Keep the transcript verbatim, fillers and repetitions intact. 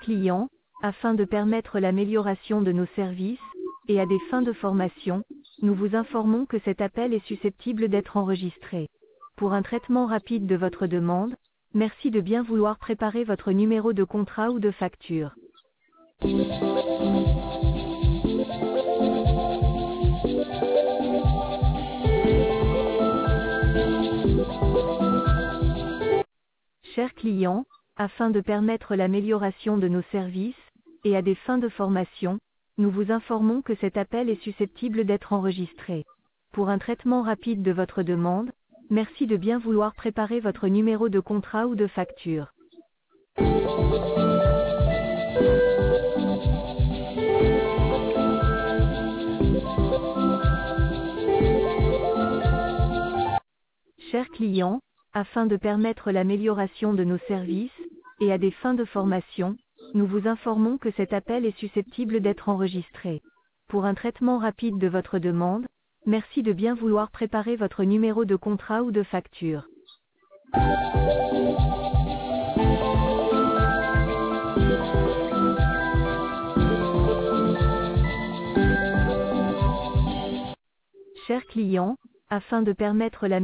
clients, afin de permettre l'amélioration de nos services, et à des fins de formation, nous vous informons que cet appel est susceptible d'être enregistré. Pour un traitement rapide de votre demande, merci de bien vouloir préparer votre numéro de contrat ou de facture. Chers clients, afin de permettre l'amélioration de nos services, et à des fins de formation, nous vous informons que cet appel est susceptible d'être enregistré. Pour un traitement rapide de votre demande, merci de bien vouloir préparer votre numéro de contrat ou de facture. Chers clients, afin de permettre l'amélioration de nos services, et à des fins de formation, nous vous informons que cet appel est susceptible d'être enregistré. Pour un traitement rapide de votre demande, merci de bien vouloir préparer votre numéro de contrat ou de facture. Chers clients, afin de permettre la